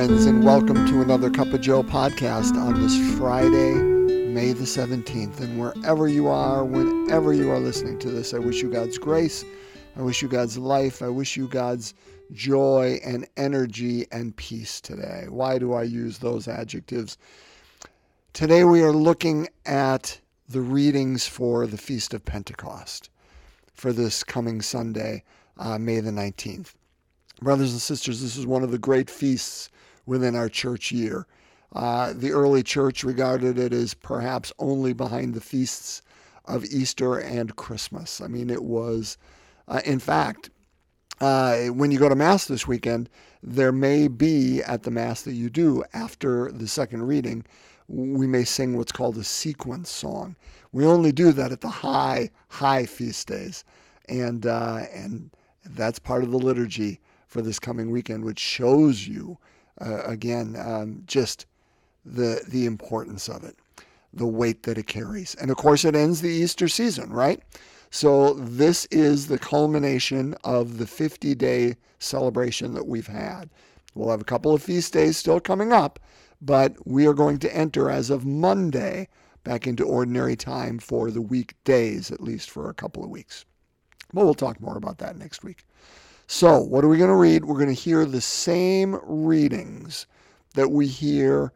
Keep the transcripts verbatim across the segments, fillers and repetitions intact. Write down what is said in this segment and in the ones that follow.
friends, and welcome to another Cup of Joe podcast on this Friday, May the seventeenth. And wherever you are, whenever you are listening to this, I wish you God's grace. I wish you God's life. I wish you God's joy and energy and peace today. Why do I use those adjectives? Today we are looking at the readings for the Feast of Pentecost for this coming Sunday, uh, May the nineteenth. Brothers and sisters, this is one of the great feasts within our church year. Uh, the early church regarded it as perhaps only behind the feasts of Easter and Christmas. I mean, it was, uh, in fact, uh, when you go to Mass this weekend, there may be at the Mass that you do after the second reading, we may sing what's called a sequence song. We only do that at the high, high feast days. And, uh, and that's part of the liturgy for this coming weekend, which shows you, uh, again, um, just the the importance of it, the weight that it carries. And of course, it ends the Easter season, right? So this is the culmination of the fifty-day celebration that we've had. We'll have a couple of feast days still coming up, but we are going to enter, as of Monday, back into ordinary time for the weekdays, at least for a couple of weeks. But we'll talk more about that next week. So what are we going to read? We're going to hear the same readings that we hear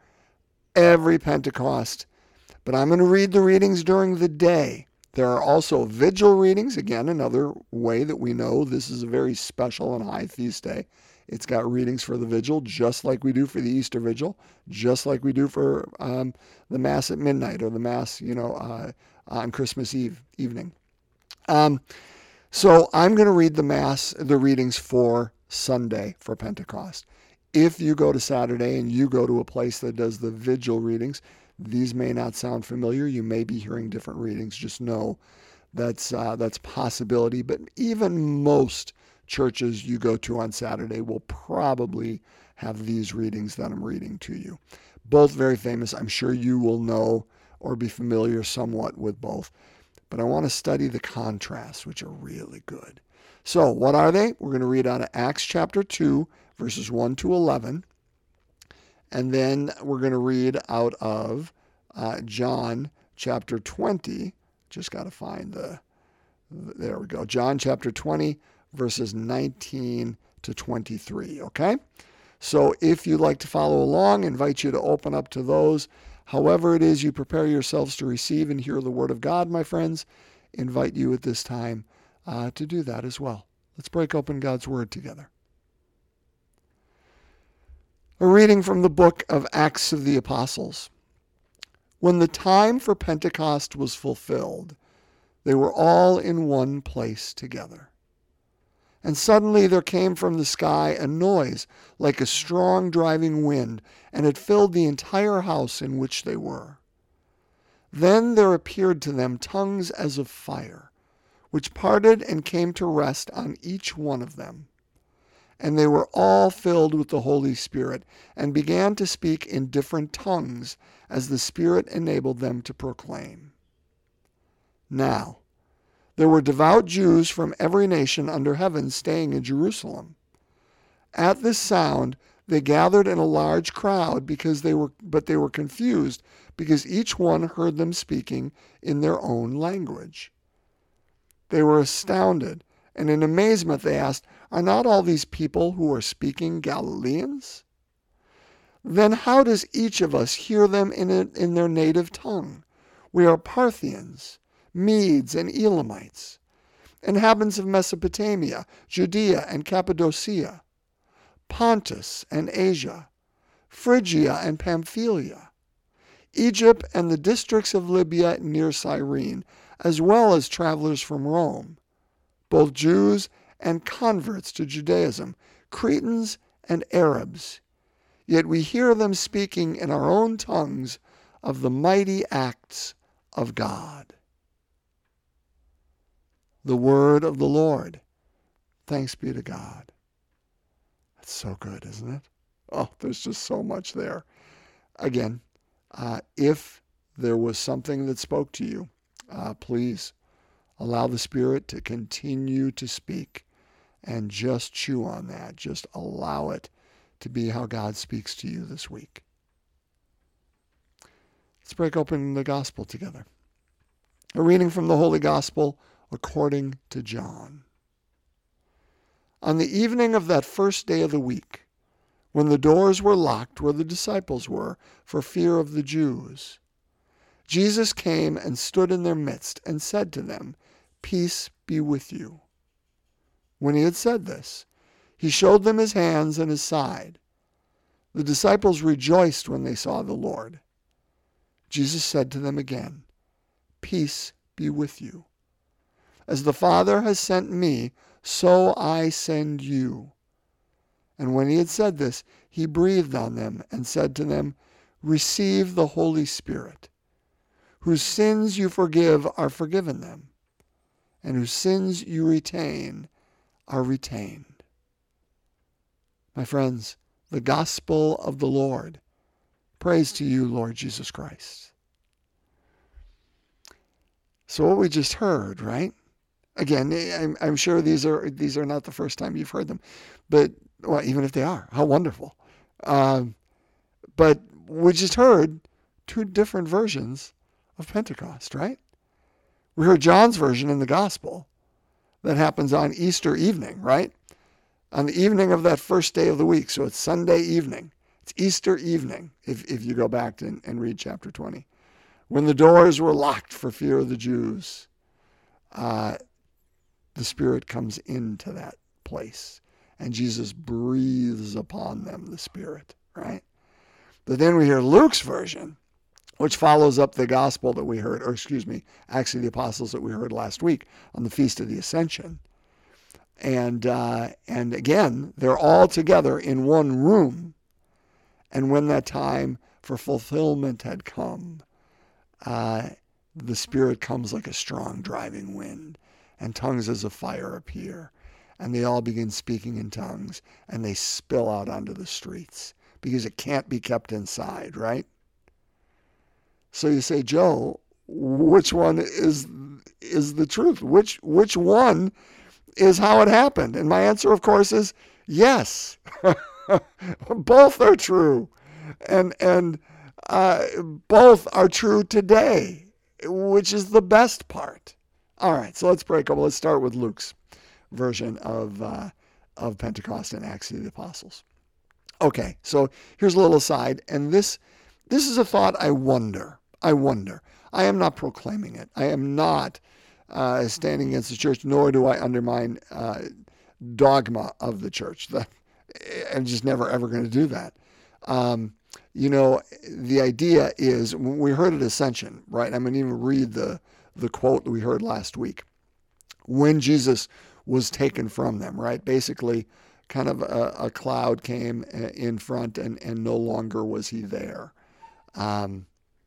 every Pentecost, but I'm going to read the readings during the day. There are also vigil readings, again, another way that we know this is a very special and high feast day. It's got readings for the vigil, just like we do for the Easter vigil, just like we do for um, the Mass at midnight or the Mass, you know, uh, on Christmas Eve evening. Um, So I'm going to read the Mass, the readings for Sunday, for Pentecost. If you go to Saturday and you go to a place that does the vigil readings, these may not sound familiar. You may be hearing different readings. Just know that's uh, that's a possibility. But even most churches you go to on Saturday will probably have these readings that I'm reading to you. Both very famous. I'm sure you will know or be familiar somewhat with both. But I want to study the contrasts, which are really good. So what are they? We're going to read out of Acts chapter two, verses one to eleven. And then we're going to read out of uh, John chapter twenty. Just got to find the, there we go. John chapter twenty, verses nineteen to twenty-three, okay? So if you'd like to follow along, I invite you to open up to those. However it is you prepare yourselves to receive and hear the word of God, my friends, invite you at this time uh, to do that as well. Let's break open God's word together. A reading from the book of Acts of the Apostles. When the time for Pentecost was fulfilled, they were all in one place together. And suddenly there came from the sky a noise like a strong driving wind, and it filled the entire house in which they were. Then there appeared to them tongues as of fire, which parted and came to rest on each one of them. And they were all filled with the Holy Spirit, and began to speak in different tongues, as the Spirit enabled them to proclaim. Now, there were devout Jews from every nation under heaven staying in Jerusalem. At this sound, they gathered in a large crowd, because they were, but they were confused, because each one heard them speaking in their own language. They were astounded, and in amazement they asked, "Are not all these people who are speaking Galileans? Then how does each of us hear them in, a, in their native tongue? We are Parthians, Medes and Elamites, inhabitants of Mesopotamia, Judea and Cappadocia, Pontus and Asia, Phrygia and Pamphylia, Egypt and the districts of Libya near Cyrene, as well as travelers from Rome, both Jews and converts to Judaism, Cretans and Arabs. Yet we hear them speaking in our own tongues of the mighty acts of God." The word of the Lord. Thanks be to God. That's so good, isn't it? Oh, there's just so much there. Again, uh, if there was something that spoke to you, uh, please allow the Spirit to continue to speak and just chew on that. Just allow it to be how God speaks to you this week. Let's break open the gospel together. A reading from the Holy Gospel according to John. On the evening of that first day of the week, when the doors were locked where the disciples were for fear of the Jews, Jesus came and stood in their midst and said to them, "Peace be with you." When he had said this, he showed them his hands and his side. The disciples rejoiced when they saw the Lord. Jesus said to them again, "Peace be with you. As the Father has sent me, so I send you." And when he had said this, he breathed on them and said to them, "Receive the Holy Spirit. Whose sins you forgive are forgiven them, and whose sins you retain are retained." My friends, the gospel of the Lord. Praise to you, Lord Jesus Christ. So what we just heard, right? Again, I'm, I'm sure these are these are not the first time you've heard them, but well, even if they are, how wonderful. Um, but we just heard two different versions of Pentecost, right? We heard John's version in the gospel that happens on Easter evening, right? On the evening of that first day of the week. So it's Sunday evening. It's Easter evening, if, if you go back to, and read chapter twenty. When the doors were locked for fear of the Jews, uh, the Spirit comes into that place. And Jesus breathes upon them the Spirit, right? But then we hear Luke's version, which follows up the gospel that we heard, or excuse me, Acts of the Apostles that we heard last week on the Feast of the Ascension. And uh, and again, they're all together in one room. And when that time for fulfillment had come, uh, the Spirit comes like a strong driving wind, and tongues as of fire appear. And they all begin speaking in tongues, and they spill out onto the streets because it can't be kept inside, right? So you say, Joe, which one is is the truth? Which which one is how it happened? And my answer, of course, is yes. Both are true, and and uh, both are true today, which is the best part. All right, so let's break up. Let's start with Luke's version of uh, of Pentecost and Acts of the Apostles. Okay, so here's a little aside, and this this is a thought I wonder. I wonder. I am not proclaiming it. I am not uh, standing against the church, nor do I undermine uh, dogma of the church. The, I'm just never, ever going to do that. Um, you know, the idea is, we heard at Ascension, right? I'm going to even read the, the quote that we heard last week. When Jesus was taken from them, right? Basically, kind of a, a cloud came in front, and, and no longer was he there. Um,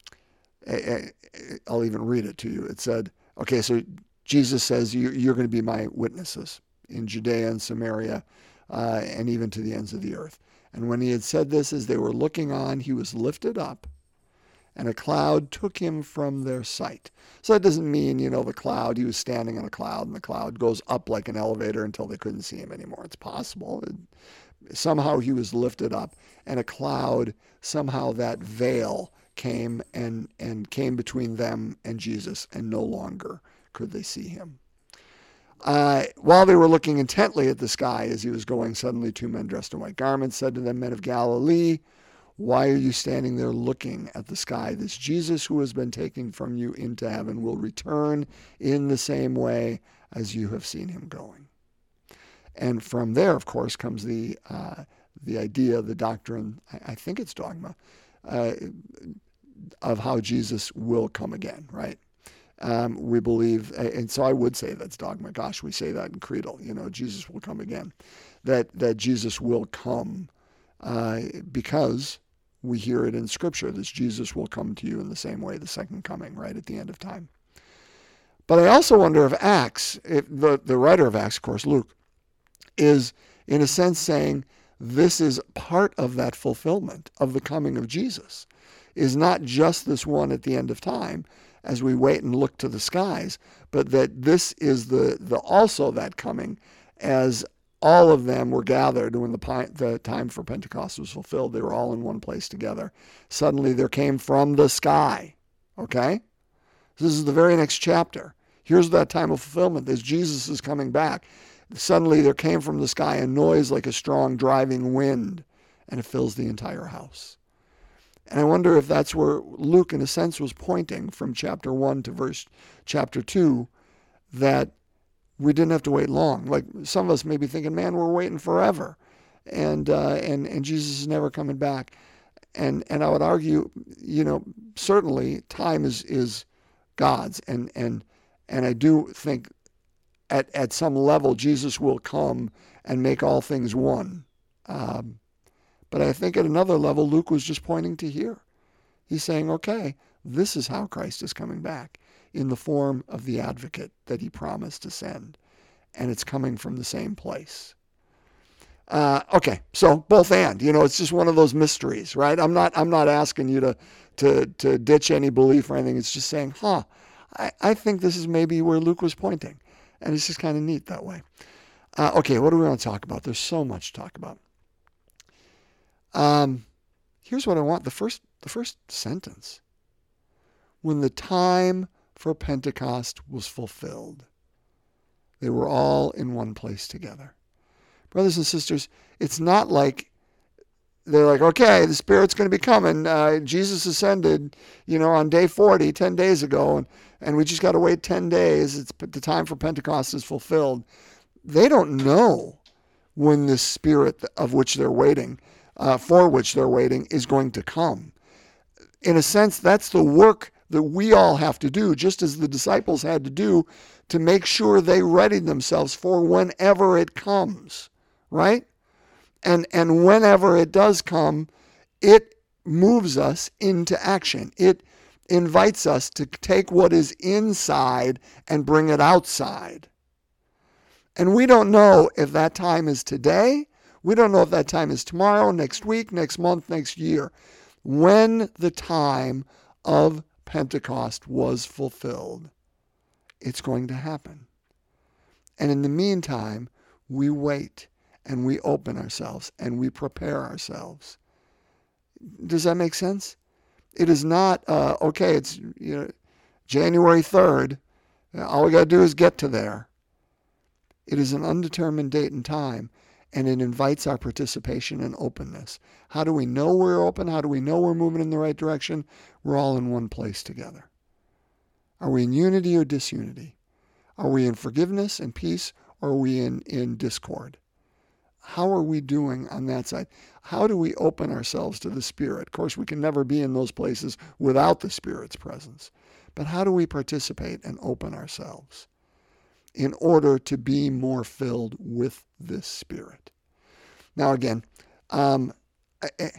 I'll even read it to you. It said, okay, so Jesus says, you, you're going to be my witnesses in Judea and Samaria, uh, and even to the ends of the earth. And when he had said this, as they were looking on, he was lifted up, and a cloud took him from their sight. So that doesn't mean, you know, the cloud, he was standing in a cloud, and the cloud goes up like an elevator until they couldn't see him anymore. It's possible. It, somehow he was lifted up, and a cloud, somehow that veil came and, and came between them and Jesus, and no longer could they see him. Uh, while they were looking intently at the sky as he was going, suddenly two men dressed in white garments said to them, "Men of Galilee, why are you standing there looking at the sky? This Jesus who has been taken from you into heaven will return in the same way as you have seen him going." And from there, of course, comes the uh, the idea, the doctrine, I, I think it's dogma, uh, of how Jesus will come again, right? Um, we believe, and so I would say that's dogma. Gosh, we say that in Creedal, you know, Jesus will come again. That that Jesus will come uh, because we hear it in Scripture, this Jesus will come to you in the same way, the second coming, right, at the end of time. But I also wonder if Acts, if the, the writer of Acts, of course, Luke, is in a sense saying this is part of that fulfillment of the coming of Jesus, is not just this one at the end of time, as we wait and look to the skies, but that this is the, the also that coming as all of them were gathered when the, the time for Pentecost was fulfilled. They were all in one place together. Suddenly there came from the sky. Okay? This is the very next chapter. Here's that time of fulfillment as Jesus is coming back. Suddenly there came from the sky a noise like a strong driving wind, and it fills the entire house. And I wonder if that's where Luke, in a sense, was pointing from chapter one to verse chapter two, that we didn't have to wait long. Like some of us may be thinking, man, we're waiting forever, and uh, and and Jesus is never coming back. And and I would argue, you know, certainly time is is God's, and and and I do think at at some level Jesus will come and make all things one. Um, but I think at another level, Luke was just pointing to here. He's saying, okay, this is how Christ is coming back, in the form of the advocate that he promised to send. And it's coming from the same place. Uh, okay, so both and, you know, it's just one of those mysteries, right? I'm not I'm not asking you to to to ditch any belief or anything. It's just saying, huh, I, I think this is maybe where Luke was pointing. And it's just kind of neat that way. Uh, okay, what do we want to talk about? There's so much to talk about. Um, here's what I want. The first the first sentence. When the time for Pentecost was fulfilled, they were all in one place together. Brothers and sisters, it's not like they're like, okay, the Spirit's going to be coming. Uh, Jesus ascended, you know, on day forty, ten days ago, and, and we just got to wait ten days. It's the time for Pentecost is fulfilled. They don't know when the Spirit of which they're waiting, uh, for which they're waiting, is going to come. In a sense, that's the work that we all have to do, just as the disciples had to do, to make sure they readied themselves for whenever it comes, right? And and whenever it does come, it moves us into action. It invites us to take what is inside and bring it outside. And we don't know if that time is today. We don't know if that time is tomorrow, next week, next month, next year. When the time of Pentecost was fulfilled, it's going to happen. And in the meantime, we wait and we open ourselves and we prepare ourselves. Does that make sense? It is not, uh, okay, it's you know January third. All we got to do is get to there. It is an undetermined date and time, and it invites our participation and openness. How do we know we're open? How do we know we're moving in the right direction? We're all in one place together. Are we in unity or disunity? Are we in forgiveness and peace, or are we in, in discord? How are we doing on that side? How do we open ourselves to the Spirit? Of course, we can never be in those places without the Spirit's presence. But how do we participate and open ourselves in order to be more filled with this Spirit? Now, again, um, I,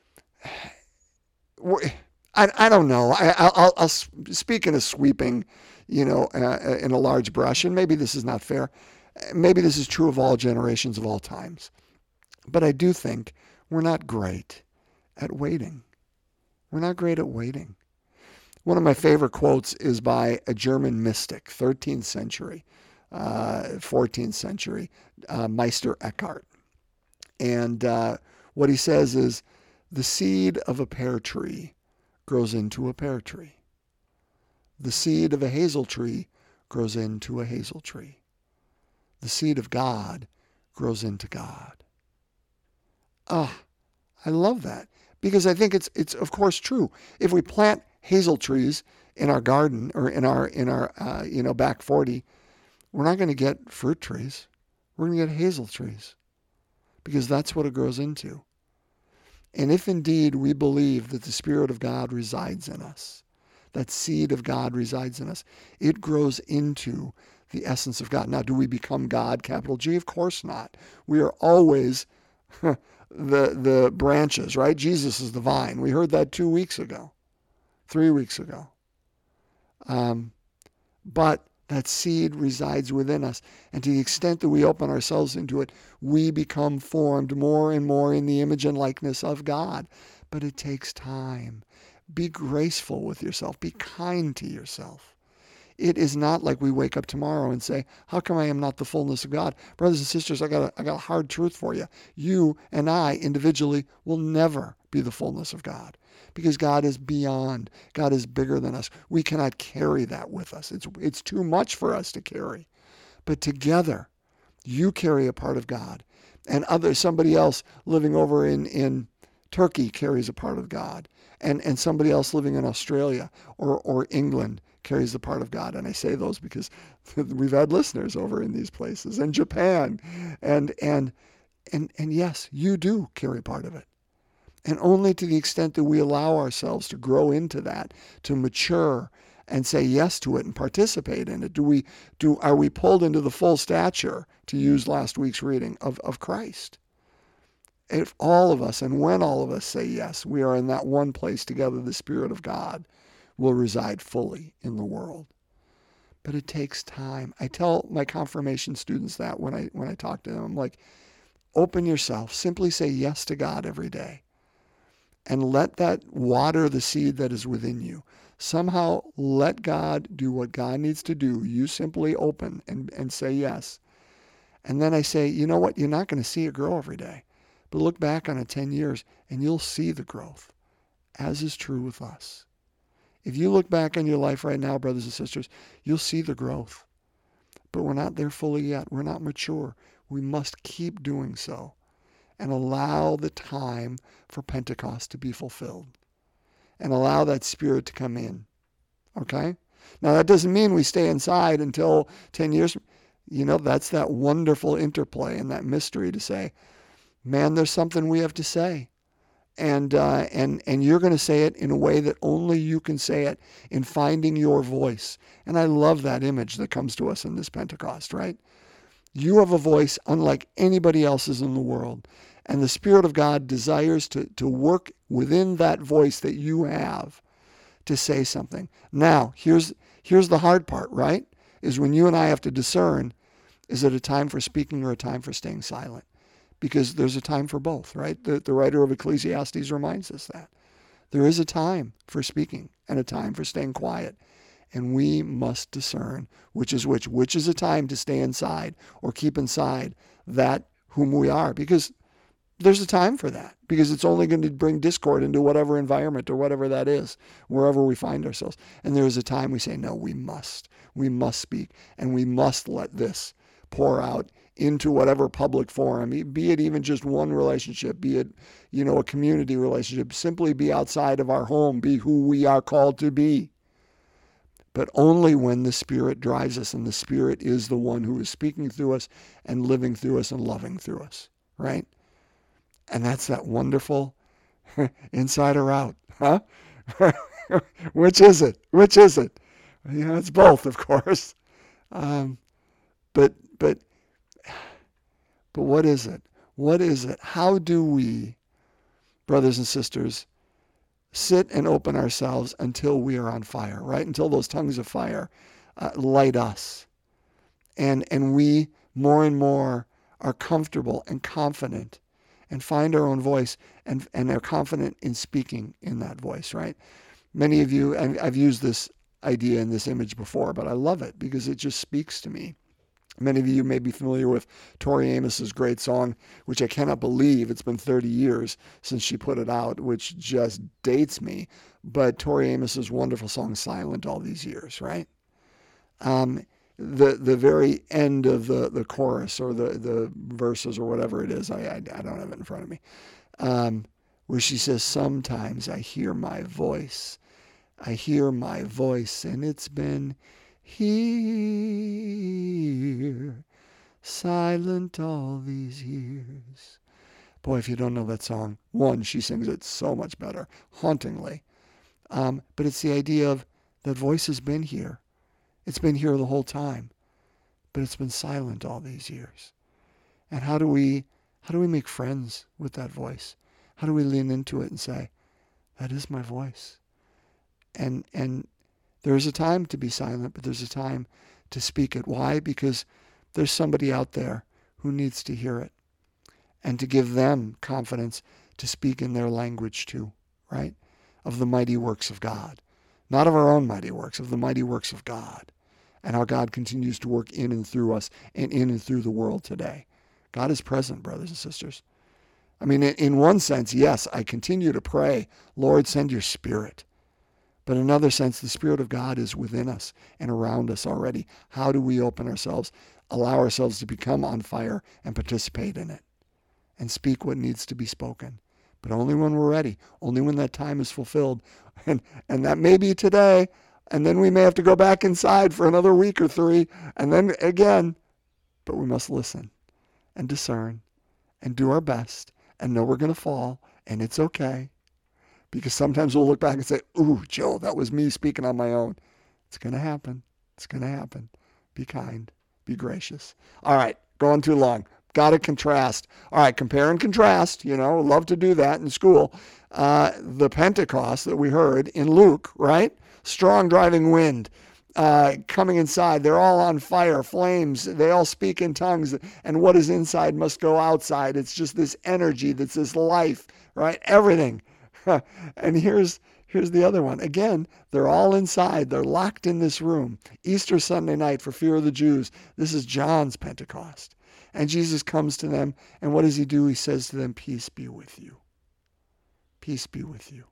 I, I don't know. I, I'll, I'll speak in a sweeping, you know, uh, in a large brush, and maybe this is not fair. Maybe this is true of all generations of all times. But I do think we're not great at waiting. We're not great at waiting. One of my favorite quotes is by a German mystic, thirteenth century, uh, fourteenth century, uh, Meister Eckhart. And uh, what he says is, the seed of a pear tree grows into a pear tree. The seed of a hazel tree grows into a hazel tree. The seed of God grows into God. Ah, I love that, because I think it's it's of course true. If we plant hazel trees in our garden or in our in our uh, you know back forty, we're not going to get fruit trees. We're going to get hazel trees, because that's what it grows into. And if indeed we believe that the Spirit of God resides in us, that seed of God resides in us, it grows into the essence of God. Now, do we become God, capital G? Of course not. We are always the the branches, right? Jesus is the vine. We heard that two weeks ago, three weeks ago. Um, but that seed resides within us. And to the extent that we open ourselves into it, we become formed more and more in the image and likeness of God. But it takes time. Be graceful with yourself. Be kind to yourself. It is not like we wake up tomorrow and say, how come I am not the fullness of God? Brothers and sisters, I got a, I got a hard truth for you. You and I individually will never be the fullness of God, because God is beyond. God is bigger than us. We cannot carry that with us. It's, it's too much for us to carry. But together, you carry a part of God, and other somebody else living over in, in Turkey carries a part of God, and, and somebody else living in Australia or, or England carries the part of God. And I say those because we've had listeners over in these places, and Japan, and and and and yes, you do carry part of it. And only to the extent that we allow ourselves to grow into that, to mature and say yes to it and participate in it, do we do are we pulled into the full stature, to use last week's reading, of, of Christ? If all of us, and when all of us say yes, we are in that one place together, the Spirit of God will reside fully in the world. But it takes time. I tell my confirmation students that when I when I talk to them, I'm like, open yourself. Simply say yes to God every day. And let that water the seed that is within you. Somehow let God do what God needs to do. You simply open and, and say yes. And then I say, you know what? You're not going to see it grow every day. But look back on it ten years and you'll see the growth, as is true with us. If you look back on your life right now, brothers and sisters, you'll see the growth. But we're not there fully yet. We're not mature. We must keep doing so and allow the time for Pentecost to be fulfilled and allow that Spirit to come in. Okay? Now, that doesn't mean we stay inside until ten years. You know, that's that wonderful interplay and that mystery to say, man, there's something we have to say. And uh, and and you're going to say it in a way that only you can say it, in finding your voice. And I love that image that comes to us in this Pentecost, right? You have a voice unlike anybody else's in the world. And the Spirit of God desires to, to work within that voice that you have to say something. Now, here's here's the hard part, right? Is when you and I have to discern, is it a time for speaking or a time for staying silent? Because there's a time for both, right? The, the writer of Ecclesiastes reminds us that. There is a time for speaking and a time for staying quiet. And we must discern which is which. Which is a time to stay inside or keep inside that whom we are. Because there's a time for that. Because it's only going to bring discord into whatever environment or whatever that is, wherever we find ourselves. And there is a time we say, no, we must. We must speak. And we must let this pour out into whatever public forum, be it even just one relationship, be it, you know, a community relationship, simply be outside of our home, be who we are called to be. But only when the Spirit drives us, and the Spirit is the one who is speaking through us and living through us and loving through us, right? And that's that wonderful inside or out, huh? Which is it? Which is it? You know, it's both, of course. Um, but, but, But what is it? What is it? How do we, brothers and sisters, sit and open ourselves until we are on fire, right? Until those tongues of fire uh, light us. And, and we more and more are comfortable and confident and find our own voice and, and are confident in speaking in that voice, right? Many of you, I've, I've used this idea in this image before, but I love it because it just speaks to me. Many of you may be familiar with Tori Amos's great song, which I cannot believe it's been thirty years since she put it out, which just dates me. But Tori Amos's wonderful song, Silent All These Years, right? Um, the the very end of the, the chorus or the, the verses or whatever it is, I, I, I don't have it in front of me, um, where she says, sometimes I hear my voice. I hear my voice, and it's been here, silent all these years. Boy, if you don't know that song, one, she sings it so much better, hauntingly. Um, but it's the idea of that voice has been here. It's been here the whole time, but it's been silent all these years. And how do we, how do we make friends with that voice? How do we lean into it and say, that is my voice? And, and, There's a time to be silent, but there's a time to speak it. Why? Because there's somebody out there who needs to hear it and to give them confidence to speak in their language too, right? Of the mighty works of God. Not of our own mighty works, of the mighty works of God. and how God continues to work in and through us and in and through the world today. God is present, brothers and sisters. I mean, in one sense, yes, I continue to pray, Lord, send your Spirit. But in another sense, the Spirit of God is within us and around us already. How do we open ourselves, allow ourselves to become on fire and participate in it and speak what needs to be spoken? But only when we're ready, only when that time is fulfilled. And, and that may be today, and then we may have to go back inside for another week or three, and then again. But we must listen and discern and do our best and know we're going to fall, and it's okay. Because sometimes we'll look back and say, ooh, Joe, that was me speaking on my own. It's going to happen. It's going to happen. Be kind. Be gracious. All right, going too long. Got to contrast. All right, compare and contrast. You know, love to do that in school. Uh, the Pentecost that we heard in Luke, right? Strong driving wind uh, coming inside. They're all on fire, flames. They all speak in tongues. And what is inside must go outside. It's just this energy that's this life, right? Everything. And here's here's the other one. Again, they're all inside. They're locked in this room. Easter Sunday night for fear of the Jews. This is John's Pentecost. And Jesus comes to them, and what does he do? He says to them, peace be with you. Peace be with you.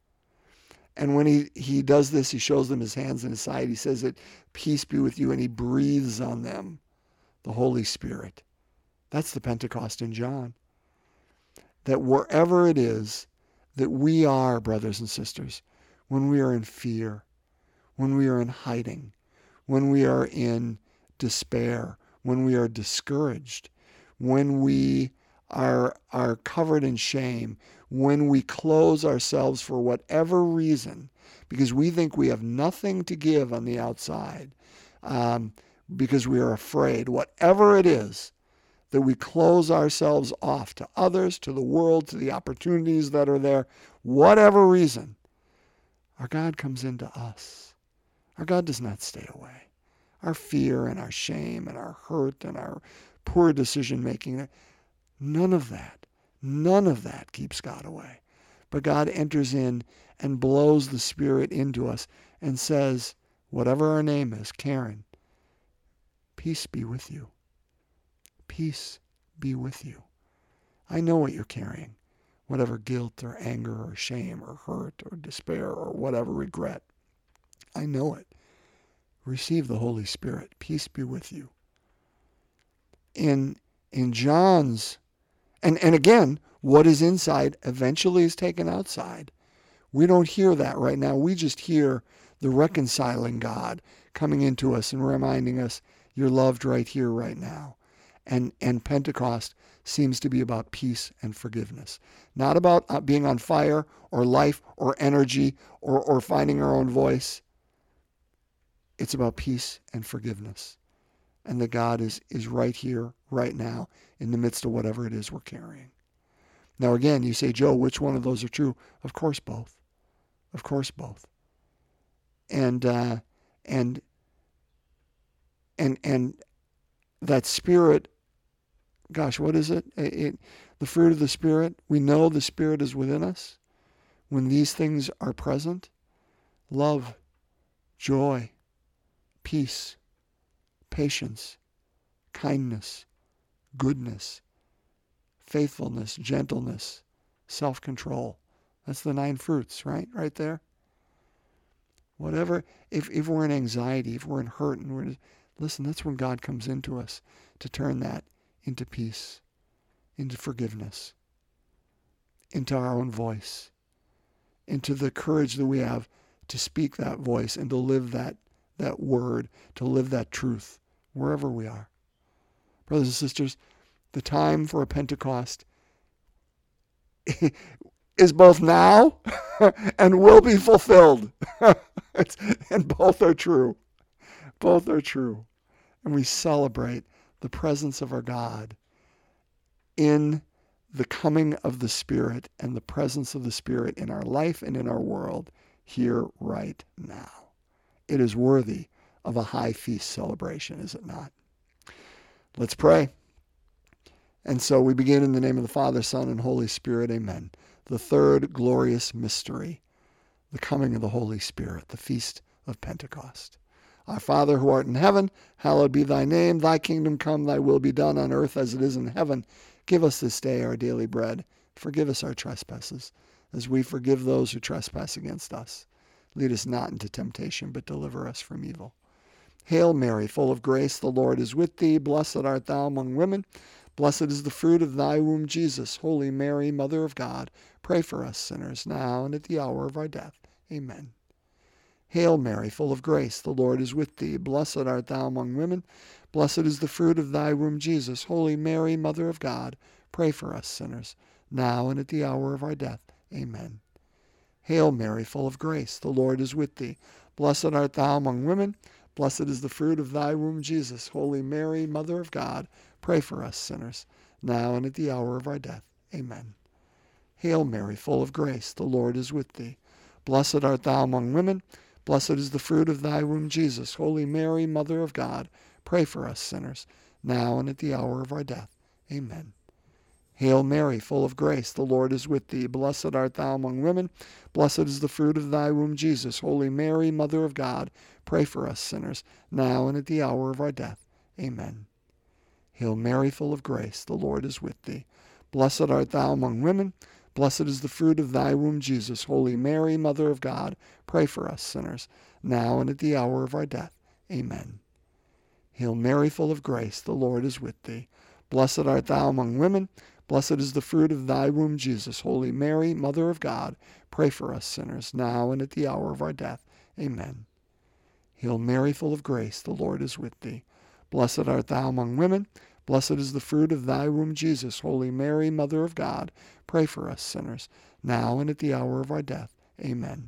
And when he, he does this, he shows them his hands and his side. He says that peace be with you, and he breathes on them the Holy Spirit. That's the Pentecost in John. That wherever it is that we are, brothers and sisters, when we are in fear, when we are in hiding, when we are in despair, when we are discouraged, when we are, are covered in shame, when we close ourselves for whatever reason, because we think we have nothing to give on the outside, um, because we are afraid, whatever it is, that we close ourselves off to others, to the world, to the opportunities that are there, whatever reason, our God comes into us. Our God does not stay away. Our fear and our shame and our hurt and our poor decision-making, none of that, none of that keeps God away. But God enters in and blows the Spirit into us and says, whatever our name is, Karen, peace be with you. Peace be with you. I know what you're carrying, whatever guilt or anger or shame or hurt or despair or whatever regret. I know it. Receive the Holy Spirit. Peace be with you. In in John's, and, and again, what is inside eventually is taken outside. We don't hear that right now. We just hear the reconciling God coming into us and reminding us, you're loved right here, right now. And and Pentecost seems to be about peace and forgiveness. Not about being on fire or life or energy or, or finding our own voice. It's about peace and forgiveness. And that God is, is right here, right now, in the midst of whatever it is we're carrying. Now again, you say, Joe, which one of those are true? Of course both. Of course both. And uh, and and and that Spirit, gosh, what is it? It, it? The fruit of the Spirit. We know the Spirit is within us. When these things are present, love, joy, peace, patience, kindness, goodness, faithfulness, gentleness, self-control. That's the nine fruits, right? Right there. Whatever, if, if we're in anxiety, if we're in hurt, and we're, listen, that's when God comes into us to turn that into peace, into forgiveness, into our own voice, into the courage that we have to speak that voice and to live that, that word, to live that truth, wherever we are. Brothers and sisters, the time for a Pentecost is both now and will be fulfilled. And both are true. Both are true. And we celebrate the presence of our God in the coming of the Spirit and the presence of the Spirit in our life and in our world here right now. It is worthy of a high feast celebration, is it not? Let's pray. And so we begin in the name of the Father, Son, and Holy Spirit. Amen. The third glorious mystery, the coming of the Holy Spirit, the Feast of Pentecost. Our Father who art in heaven, hallowed be thy name. Thy kingdom come, thy will be done on earth as it is in heaven. Give us this day our daily bread. Forgive us our trespasses, as we forgive those who trespass against us. Lead us not into temptation, but deliver us from evil. Hail Mary, full of grace, the Lord is with thee. Blessed art thou among women. Blessed is the fruit of thy womb, Jesus. Holy Mary, Mother of God, pray for us sinners, now and at the hour of our death. Amen. Hail Mary, full of grace, the Lord is with thee. Blessed art thou among women. Blessed is the fruit of thy womb, Jesus. Holy Mary, Mother of God, pray for us sinners, now and at the hour of our death. Amen. Hail Mary, full of grace, the Lord is with thee. Blessed art thou among women. Blessed is the fruit of thy womb, Jesus. Holy Mary, Mother of God, pray for us sinners, now and at the hour of our death. Amen. Hail Mary, full of grace, the Lord is with thee. Blessed art thou among women. Blessed is the fruit of thy womb, Jesus. Holy Mary, Mother of God, pray for us sinners, now and at the hour of our death. Amen. Hail Mary, full of grace, the Lord is with thee. Blessed art thou among women. Blessed is the fruit of thy womb, Jesus. Holy Mary, Mother of God, pray for us sinners, now and at the hour of our death. Amen. Hail Mary, full of grace, the Lord is with thee. Blessed art thou among women. Blessed is the fruit of thy womb, Jesus. Holy Mary, Mother of God, pray for us sinners, now and at the hour of our death. Amen. Hail Mary, full of grace, the Lord is with thee. Blessed art thou among women. Blessed is the fruit of thy womb, Jesus. Holy Mary, Mother of God, pray for us sinners, now and at the hour of our death. Amen. Hail Mary, full of grace, the Lord is with thee. Blessed art thou among women. Blessed is the fruit of thy womb, Jesus. Holy Mary, Mother of God, pray for us sinners, now and at the hour of our death. Amen.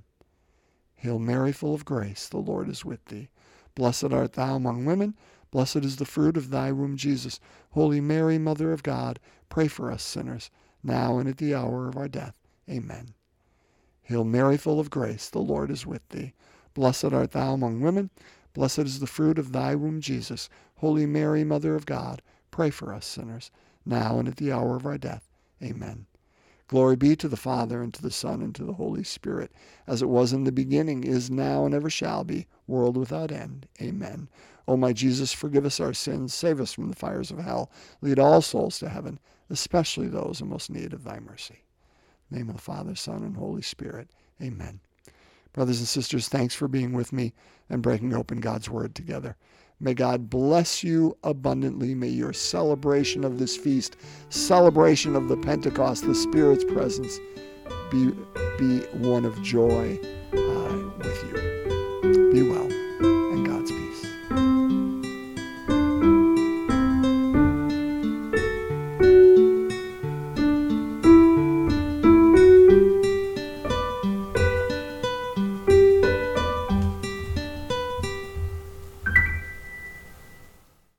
Hail Mary, full of grace, the Lord is with thee. Blessed art thou among women. Blessed is the fruit of thy womb, Jesus. Holy Mary, Mother of God, pray for us sinners, now and at the hour of our death. Amen. Hail Mary, full of grace, the Lord is with thee. Blessed art thou among women. Blessed is the fruit of thy womb, Jesus. Holy Mary, Mother of God, pray for us sinners, now and at the hour of our death. Amen. Glory be to the Father, and to the Son, and to the Holy Spirit, as it was in the beginning, is now, and ever shall be, world without end. Amen. O my Jesus, forgive us our sins, save us from the fires of hell, lead all souls to heaven, especially those in most need of thy mercy. In the name of the Father, Son, and Holy Spirit. Amen. Brothers and sisters, thanks for being with me and breaking open God's Word together. May God bless you abundantly. May your celebration of this feast, celebration of the Pentecost, the Spirit's presence, be, be one of joy uh, with you.